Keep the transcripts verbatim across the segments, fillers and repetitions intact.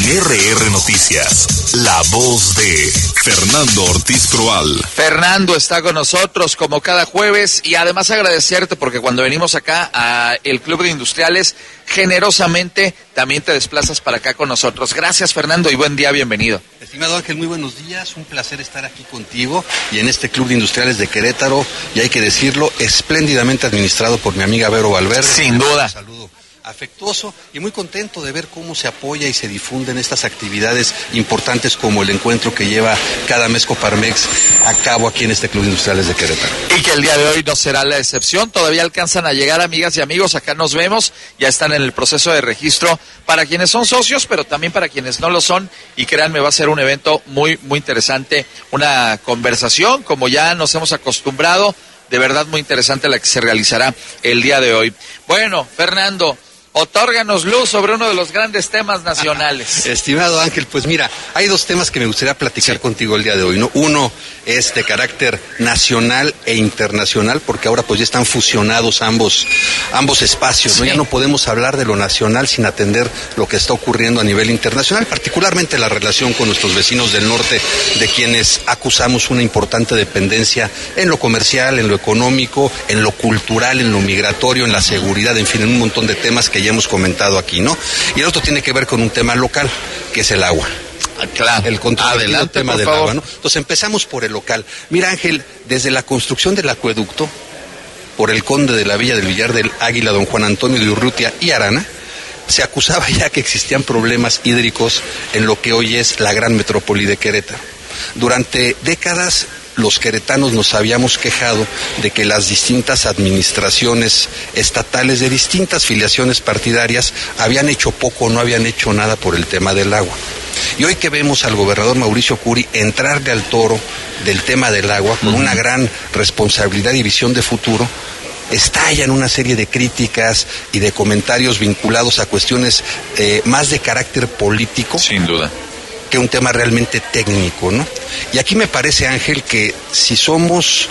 En R R Noticias, la voz de Fernando Ortiz Proal. Fernando está con nosotros como cada jueves y además agradecerte porque cuando venimos acá a el Club de Industriales, generosamente también te desplazas para acá con nosotros. Gracias, Fernando, y buen día, bienvenido. Estimado Ángel, muy buenos días, un placer estar aquí contigo y en este Club de Industriales de Querétaro, y hay que decirlo, espléndidamente administrado por mi amiga Vero Valverde. Sin duda. Un saludo afectuoso y muy contento de ver cómo se apoya y se difunden estas actividades importantes como el encuentro que lleva cada mes Coparmex a cabo aquí en este Club de Industriales de Querétaro. Y que el día de hoy no será la excepción, todavía alcanzan a llegar amigas y amigos, acá nos vemos, ya están en el proceso de registro para quienes son socios, pero también para quienes no lo son, y créanme, va a ser un evento muy, muy interesante, una conversación como ya nos hemos acostumbrado, de verdad muy interesante la que se realizará el día de hoy. Bueno, Fernando, otórganos luz sobre uno de los grandes temas nacionales. Estimado Ángel, pues mira, hay dos temas que me gustaría platicar sí. contigo el día de hoy, ¿no? Uno es de carácter nacional e internacional, porque ahora pues ya están fusionados ambos, ambos espacios, ¿no? Sí. Ya no podemos hablar de lo nacional sin atender lo que está ocurriendo a nivel internacional, particularmente la relación con nuestros vecinos del norte, de quienes acusamos una importante dependencia en lo comercial, en lo económico, en lo cultural, en lo migratorio, en la seguridad, en fin, en un montón de temas que ya hemos comentado aquí, ¿no? Y el otro tiene que ver con un tema local, que es el agua. Ah, claro. El controvertido tema del favor. agua, ¿no? Entonces empezamos por el local. Mira, Ángel, desde la construcción del acueducto, por el conde de la Villa del Villar del Águila, don Juan Antonio de Urrutia y Arana, se acusaba ya que existían problemas hídricos en lo que hoy es la gran metrópoli de Querétaro. Durante décadas, los queretanos nos habíamos quejado de que las distintas administraciones estatales de distintas filiaciones partidarias habían hecho poco o no habían hecho nada por el tema del agua. Y hoy que vemos al gobernador Mauricio Curi entrarle al toro del tema del agua con uh-huh. una gran responsabilidad y visión de futuro, estallan una serie de críticas y de comentarios vinculados a cuestiones eh, más de carácter político. Sin duda. Que un tema realmente técnico, ¿no? Y aquí me parece, Ángel, que si somos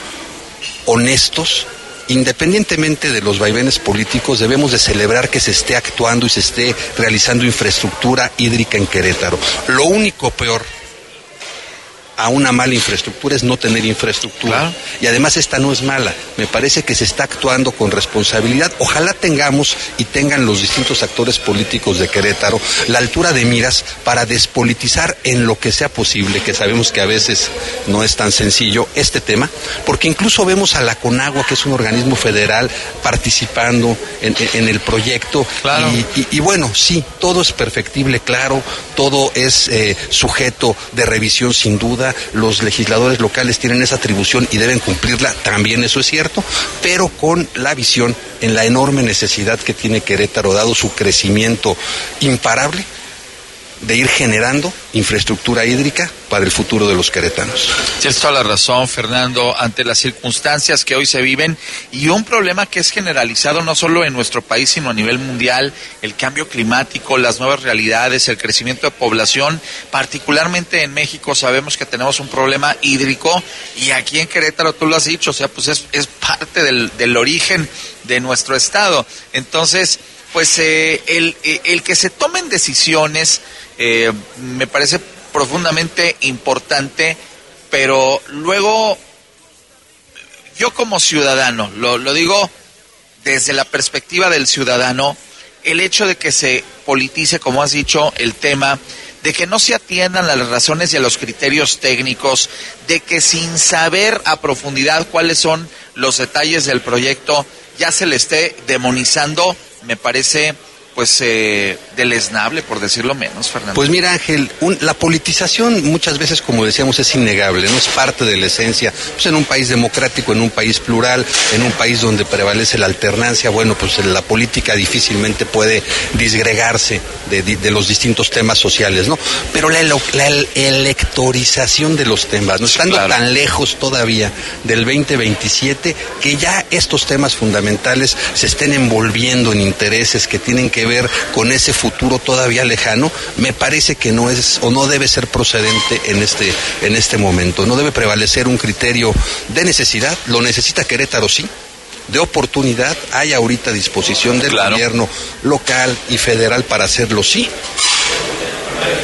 honestos, independientemente de los vaivenes políticos, debemos de celebrar que se esté actuando y se esté realizando infraestructura hídrica en Querétaro. Lo único peor a una mala infraestructura es no tener infraestructura. Claro. Y además esta no es mala. Me parece que se está actuando con responsabilidad. Ojalá tengamos y tengan los distintos actores políticos de Querétaro la altura de miras para despolitizar en lo que sea posible, que sabemos que a veces no es tan sencillo este tema, porque incluso vemos a la CONAGUA, que es un organismo federal, participando en, en el proyecto. Claro. Y, y, y bueno, sí, todo es perfectible, claro, todo es eh, sujeto de revisión sin duda. Los legisladores locales tienen esa atribución y deben cumplirla, también eso es cierto, pero con la visión en la enorme necesidad que tiene Querétaro, dado su crecimiento imparable, de ir generando infraestructura hídrica para el futuro de los queretanos. Tienes toda la razón, Fernando, ante las circunstancias que hoy se viven y un problema que es generalizado no solo en nuestro país, sino a nivel mundial, el cambio climático, las nuevas realidades, el crecimiento de población, particularmente en México sabemos que tenemos un problema hídrico y aquí en Querétaro, tú lo has dicho, o sea, pues es, es parte del, del origen de nuestro estado. Entonces, pues eh, el, el que se tomen decisiones eh, me parece profundamente importante, pero luego yo como ciudadano, lo, lo digo desde la perspectiva del ciudadano, el hecho de que se politice, como has dicho, el tema, de que no se atiendan a las razones y a los criterios técnicos, de que sin saber a profundidad cuáles son los detalles del proyecto, ya se le esté demonizando, me parece pues eh, deleznable, por decirlo menos, Fernando. Pues mira, Ángel, un, la politización muchas veces, como decíamos, es innegable, no es parte de la esencia. Pues en un país democrático, en un país plural, en un país donde prevalece la alternancia, bueno, pues la política difícilmente puede disgregarse de, de, de los distintos temas sociales, ¿no? Pero la, la electorización de los temas, no estando claro. tan lejos todavía del veinte veintisiete, que ya estos temas fundamentales se estén envolviendo en intereses que tienen que ver con ese futuro todavía lejano, me parece que no es o no debe ser procedente en este en este momento. No debe prevalecer un criterio de necesidad. Lo necesita Querétaro, sí. De oportunidad hay ahorita a disposición del claro. gobierno local y federal para hacerlo, sí.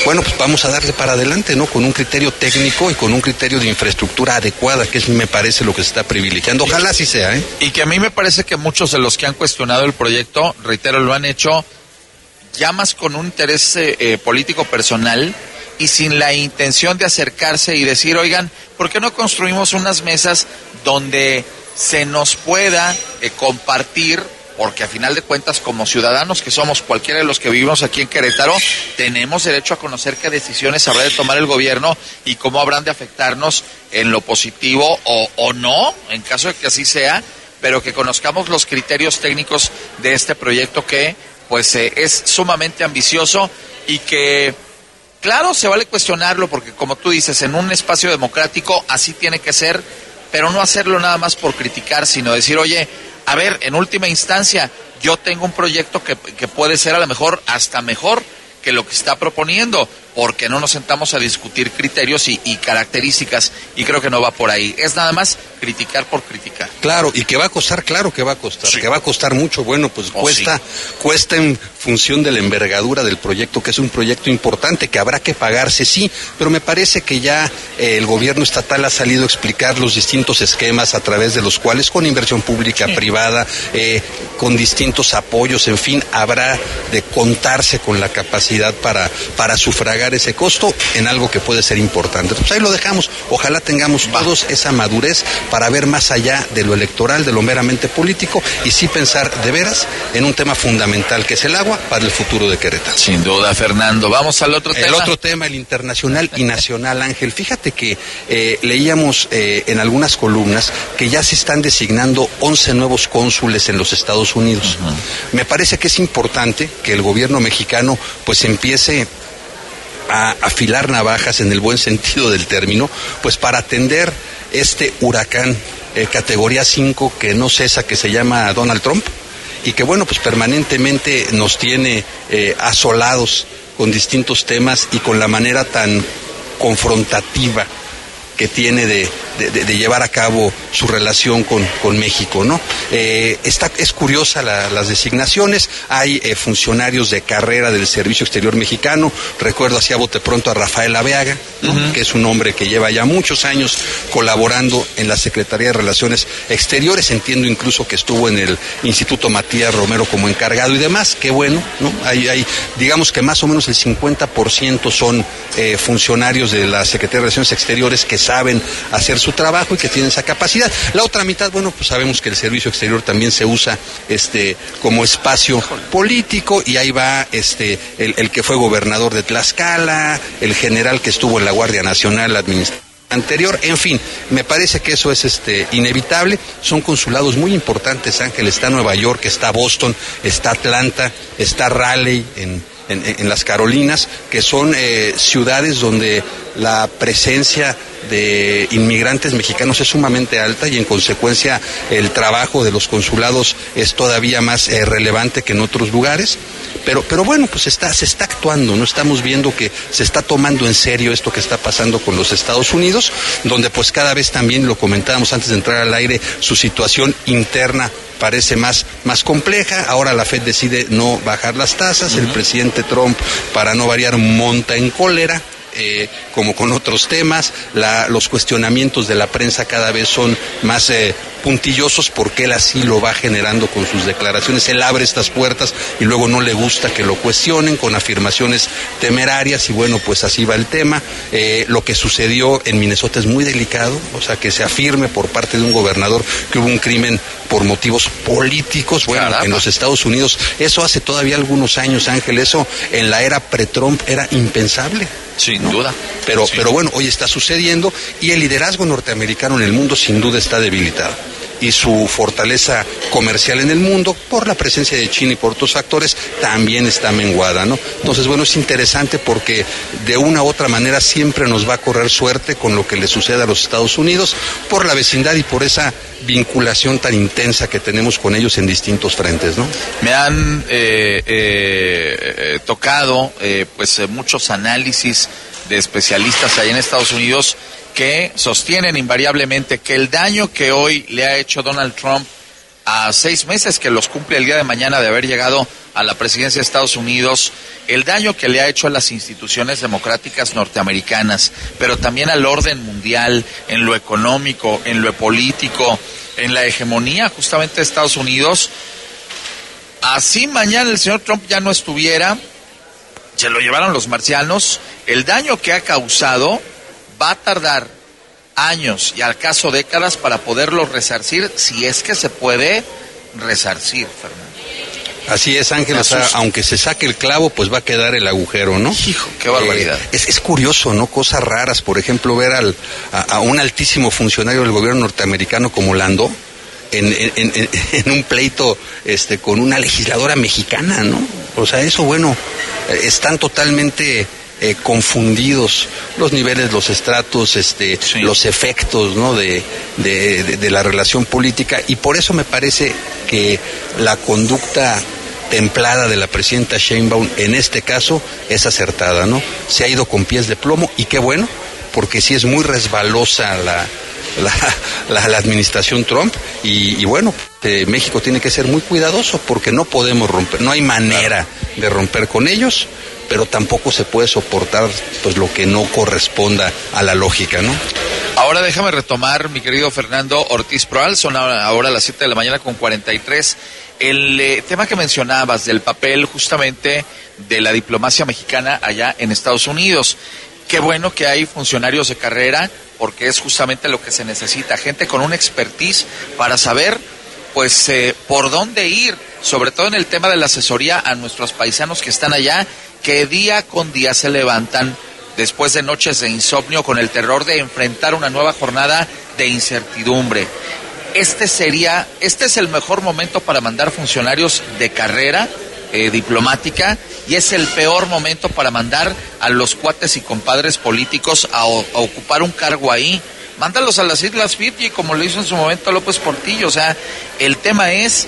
bueno, pues vamos a darle para adelante, ¿no? Con un criterio técnico y con un criterio de infraestructura adecuada, que es, me parece, lo que se está privilegiando. Ojalá así sea, ¿eh? Y que a mí me parece que muchos de los que han cuestionado el proyecto, reitero, lo han hecho ya más con un interés eh, político personal y sin la intención de acercarse y decir, oigan, ¿por qué no construimos unas mesas donde se nos pueda eh, compartir? Porque a final de cuentas, como ciudadanos que somos, cualquiera de los que vivimos aquí en Querétaro, tenemos derecho a conocer qué decisiones habrá de tomar el gobierno y cómo habrán de afectarnos en lo positivo o, o no, en caso de que así sea, pero que conozcamos los criterios técnicos de este proyecto que pues eh, es sumamente ambicioso y que, claro, se vale cuestionarlo porque, como tú dices, en un espacio democrático así tiene que ser, pero no hacerlo nada más por criticar, sino decir, oye, a ver, en última instancia, yo tengo un proyecto que, que puede ser a lo mejor hasta mejor que lo que está proponiendo, porque no nos sentamos a discutir criterios y, y características, y creo que no va por ahí. Es nada más criticar por criticar. Claro, y que va a costar, claro que va a costar, sí. que va a costar mucho. Bueno, pues oh, cuesta, sí. cuesta en función de la envergadura del proyecto, que es un proyecto importante, que habrá que pagarse, sí, pero me parece que ya eh, el gobierno estatal ha salido a explicar los distintos esquemas a través de los cuales, con inversión pública, sí. privada, eh, con distintos apoyos, en fin, habrá de contarse con la capacidad para, para sufragar ese costo en algo que puede ser importante. Pues ahí lo dejamos. Ojalá tengamos todos esa madurez para ver más allá de lo electoral, de lo meramente político, y sí pensar de veras en un tema fundamental que es el agua para el futuro de Querétaro. Sin duda, Fernando. Vamos al otro tema. El otro tema, el internacional y nacional, Ángel. Fíjate que eh, leíamos eh, en algunas columnas que ya se están designando once nuevos cónsules en los Estados Unidos. Uh-huh. Me parece que es importante que el gobierno mexicano pues empiece a afilar navajas en el buen sentido del término, pues para atender este huracán eh, categoría cinco que no cesa, que se llama Donald Trump, y que bueno, pues permanentemente nos tiene eh, asolados con distintos temas y con la manera tan confrontativa que tiene de, de, de llevar a cabo su relación con, con México, ¿no? Eh, está, es curiosa la, las designaciones. Hay eh, funcionarios de carrera del Servicio Exterior Mexicano. Recuerdo así a bote pronto a Rafael Aveaga, ¿no? Uh-huh. que es un hombre que lleva ya muchos años colaborando en la Secretaría de Relaciones Exteriores. Entiendo incluso que estuvo en el Instituto Matías Romero como encargado y demás. Qué bueno, ¿no? Hay, hay, digamos que más o menos el cincuenta por ciento son eh, funcionarios de la Secretaría de Relaciones Exteriores que saben hacer su trabajo y que tienen esa capacidad. La otra mitad, bueno, pues sabemos que el servicio exterior también se usa este como espacio político, y ahí va este el, el que fue gobernador de Tlaxcala, el general que estuvo en la Guardia Nacional, la administración anterior, en fin, me parece que eso es este inevitable. Son consulados muy importantes, Ángel. Está Nueva York, está Boston, está Atlanta, está Raleigh en En, en las Carolinas, que son eh, ciudades donde la presencia de inmigrantes mexicanos es sumamente alta, y en consecuencia el trabajo de los consulados es todavía más eh, relevante que en otros lugares. Pero, pero bueno, pues está, se está actuando, ¿no? Estamos viendo que se está tomando en serio esto que está pasando con los Estados Unidos, donde pues cada vez también, lo comentábamos antes de entrar al aire, su situación interna parece más, más compleja. Ahora la Fed decide no bajar las tasas. Uh-huh. El presidente Trump, para no variar, monta en cólera. Eh, como con otros temas, la, los cuestionamientos de la prensa cada vez son más eh, puntillosos, porque él así lo va generando con sus declaraciones. Él abre estas puertas y luego no le gusta que lo cuestionen con afirmaciones temerarias, y bueno, pues así va el tema. Eh, lo que sucedió en Minnesota es muy delicado, o sea, que se afirme por parte de un gobernador que hubo un crimen por motivos políticos. Bueno, Caramba. En los Estados Unidos, eso hace todavía algunos años, Ángel, eso en la era pre-Trump era impensable. Sin ¿no? duda. Pero, sí. pero bueno, hoy está sucediendo, y el liderazgo norteamericano en el mundo sin duda está debilitado. Y su fortaleza comercial en el mundo, por la presencia de China y por otros factores, también está menguada, ¿no? Entonces, bueno, es interesante porque de una u otra manera siempre nos va a correr suerte con lo que le sucede a los Estados Unidos, por la vecindad y por esa vinculación tan intensa que tenemos con ellos en distintos frentes, ¿no? Me han eh, eh, tocado eh, pues muchos análisis de especialistas allá en Estados Unidos que sostienen invariablemente que el daño que hoy le ha hecho Donald Trump a seis meses que los cumple el día de mañana de haber llegado a la presidencia de Estados Unidos, el daño que le ha hecho a las instituciones democráticas norteamericanas, pero también al orden mundial, en lo económico, en lo político, en la hegemonía justamente de Estados Unidos. Así mañana el señor Trump ya no estuviera, se lo llevaron los marcianos, el daño que ha causado va a tardar años y al caso décadas para poderlo resarcir, si es que se puede resarcir, Fernando. Así es, Ángel, o sea, aunque se saque el clavo, pues va a quedar el agujero, ¿no? Hijo, qué barbaridad. Eh, es, es curioso, ¿no? Cosas raras, por ejemplo, ver al, a, a un altísimo funcionario del gobierno norteamericano como Landó en, en, en, en un pleito este, con una legisladora mexicana, ¿no? O sea, eso, bueno, eh, están totalmente eh, confundidos los niveles, los estratos, este, sí. los efectos, ¿no? De, de, de, de la relación política, y por eso me parece que la conducta templada de la presidenta Sheinbaum en este caso es acertada, ¿no? Se ha ido con pies de plomo, y qué bueno, porque sí es muy resbalosa la la, la, la administración Trump, y, y bueno, eh, México tiene que ser muy cuidadoso porque no podemos romper, no hay manera de romper con ellos, pero tampoco se puede soportar pues lo que no corresponda a la lógica, ¿no? Ahora déjame retomar, mi querido Fernando Ortiz Proal, son ahora, ahora las siete de la mañana con cuarenta y tres. El eh, tema que mencionabas del papel justamente de la diplomacia mexicana allá en Estados Unidos. Qué bueno que hay funcionarios de carrera, porque es justamente lo que se necesita, gente con una expertise para saber pues eh, por dónde ir, sobre todo en el tema de la asesoría a nuestros paisanos que están allá, que día con día se levantan después de noches de insomnio con el terror de enfrentar una nueva jornada de incertidumbre. Este sería, este es el mejor momento para mandar funcionarios de carrera eh, diplomática, y es el peor momento para mandar a los cuates y compadres políticos a, a ocupar un cargo ahí. Mándalos a las Islas Fiji, como lo hizo en su momento López Portillo. O sea, el tema es,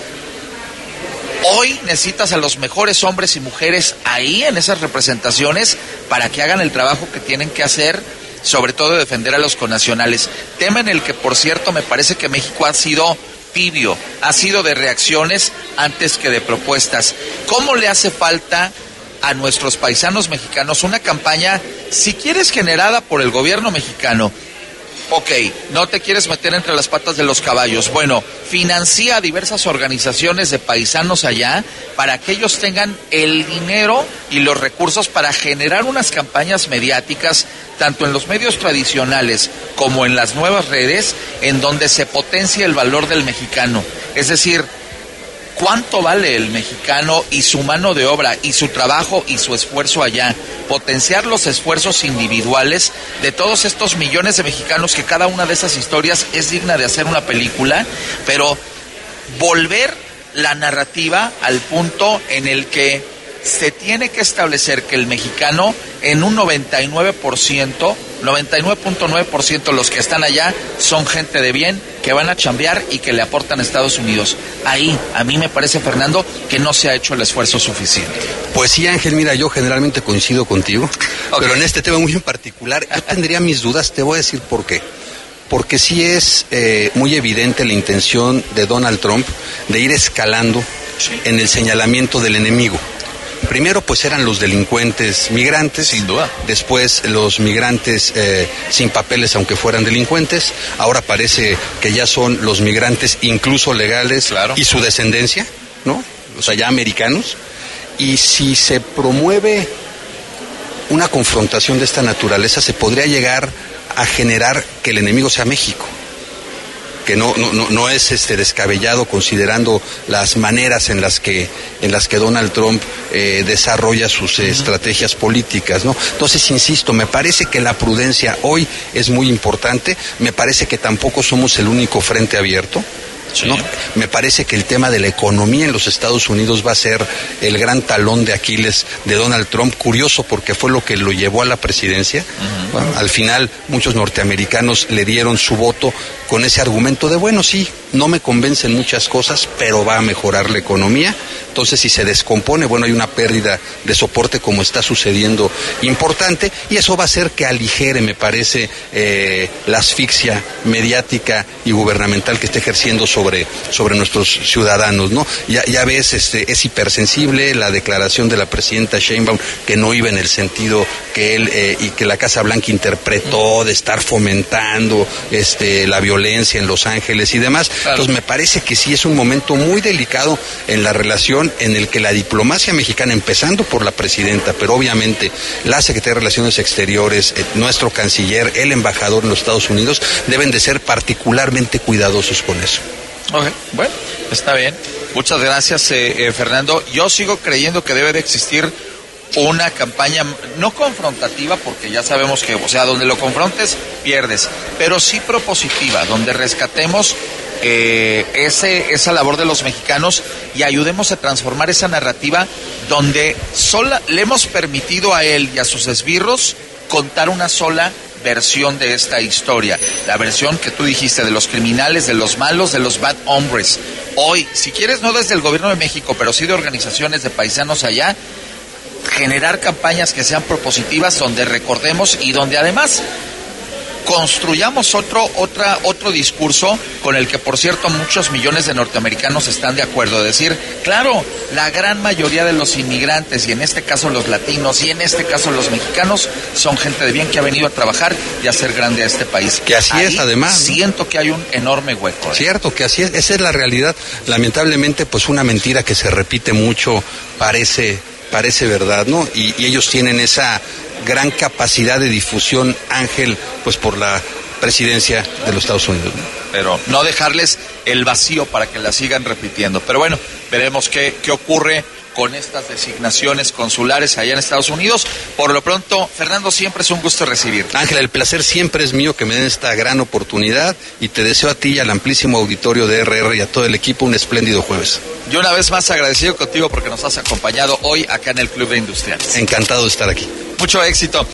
hoy necesitas a los mejores hombres y mujeres ahí en esas representaciones para que hagan el trabajo que tienen que hacer, sobre todo defender a los connacionales. Tema en el que, por cierto, me parece que México ha sido tibio, ha sido de reacciones antes que de propuestas. ¿Cómo le hace falta a nuestros paisanos mexicanos una campaña, si quieres, generada por el gobierno mexicano? Ok, no te quieres meter entre las patas de los caballos. Bueno, financia a diversas organizaciones de paisanos allá para que ellos tengan el dinero y los recursos para generar unas campañas mediáticas, tanto en los medios tradicionales como en las nuevas redes, en donde se potencie el valor del mexicano. Es decir, ¿cuánto vale el mexicano y su mano de obra y su trabajo y su esfuerzo allá? Potenciar los esfuerzos individuales de todos estos millones de mexicanos, que cada una de esas historias es digna de hacer una película, pero volver la narrativa al punto en el que se tiene que establecer que el mexicano, en un noventa y nueve por ciento, noventa y nueve punto nueve por ciento de los que están allá son gente de bien, que van a chambear y que le aportan a Estados Unidos. Ahí, a mí me parece, Fernando, que no se ha hecho el esfuerzo suficiente. Pues sí, Ángel, mira, yo generalmente coincido contigo, okay, pero en este tema muy en particular, yo tendría mis dudas, te voy a decir por qué. Porque sí es eh, muy evidente la intención de Donald Trump de ir escalando sí. en el señalamiento del enemigo. Primero, pues eran los delincuentes migrantes, sin duda. Después los migrantes eh, sin papeles, aunque fueran delincuentes. Ahora parece que ya son los migrantes incluso legales, claro, y su descendencia, ¿no? O sea, ya americanos. Y si se promueve una confrontación de esta naturaleza, se podría llegar a generar que el enemigo sea México, que no no no, no es este descabellado, considerando las maneras en las que en las que Donald Trump eh, desarrolla sus eh, uh-huh. estrategias políticas, ¿no? Entonces, insisto, me parece que la prudencia hoy es muy importante. Me parece que tampoco somos el único frente abierto. Sí. ¿No? Me parece que el tema de la economía en los Estados Unidos va a ser el gran talón de Aquiles de Donald Trump. Curioso, porque fue lo que lo llevó a la presidencia. Uh-huh. Bueno, al final, muchos norteamericanos le dieron su voto con ese argumento de, bueno, sí, no me convencen muchas cosas, pero va a mejorar la economía. Entonces, si se descompone, bueno, hay una pérdida de soporte, como está sucediendo, importante, y eso va a hacer que aligere, me parece, eh, la asfixia mediática y gubernamental que está ejerciendo sobre sobre, sobre nuestros ciudadanos, ¿no? Ya, ya ves, este, es hipersensible la declaración de la presidenta Sheinbaum, que no iba en el sentido que él eh, y que la Casa Blanca interpretó de estar fomentando este, la violencia en Los Ángeles y demás. Claro. Entonces me parece que sí es un momento muy delicado en la relación en el que la diplomacia mexicana, empezando por la presidenta, pero obviamente la Secretaría de Relaciones Exteriores, eh, nuestro canciller, el embajador en los Estados Unidos, deben de ser particularmente cuidadosos con eso. Ok, bueno, está bien. Muchas gracias, eh, eh, Fernando. Yo sigo creyendo que debe de existir una campaña no confrontativa, porque ya sabemos que, o sea, donde lo confrontes, pierdes, pero sí propositiva, donde rescatemos eh, ese, esa labor de los mexicanos y ayudemos a transformar esa narrativa donde sola, le hemos permitido a él y a sus esbirros contar una sola versión de esta historia, la versión que tú dijiste de los criminales, de los malos, de los bad hombres. Hoy, si quieres, no desde el gobierno de México, pero sí de organizaciones de paisanos allá, generar campañas que sean propositivas, donde recordemos y donde además construyamos otro, otra, otro discurso con el que, por cierto, muchos millones de norteamericanos están de acuerdo. Decir, claro, la gran mayoría de los inmigrantes, y en este caso los latinos, y en este caso los mexicanos, son gente de bien que ha venido a trabajar y a hacer grande a este país. Que así Ahí es, además. Siento que hay un enorme hueco. ¿eh? Cierto, que así es. Esa es la realidad. Lamentablemente, pues una mentira que se repite mucho parece, parece verdad, ¿no? Y, y ellos tienen esa gran capacidad de difusión, Ángel, pues por la presidencia de los Estados Unidos, ¿no? Pero no dejarles el vacío para que la sigan repitiendo. Pero bueno, veremos qué, qué ocurre con estas designaciones consulares allá en Estados Unidos. Por lo pronto, Fernando, siempre es un gusto recibirte. Ángel, el placer siempre es mío que me den esta gran oportunidad y te deseo a ti y al amplísimo auditorio de R R y a todo el equipo un espléndido jueves. Yo una vez más agradecido contigo porque nos has acompañado hoy acá en el Club de Industriales. Encantado de estar aquí. Mucho éxito.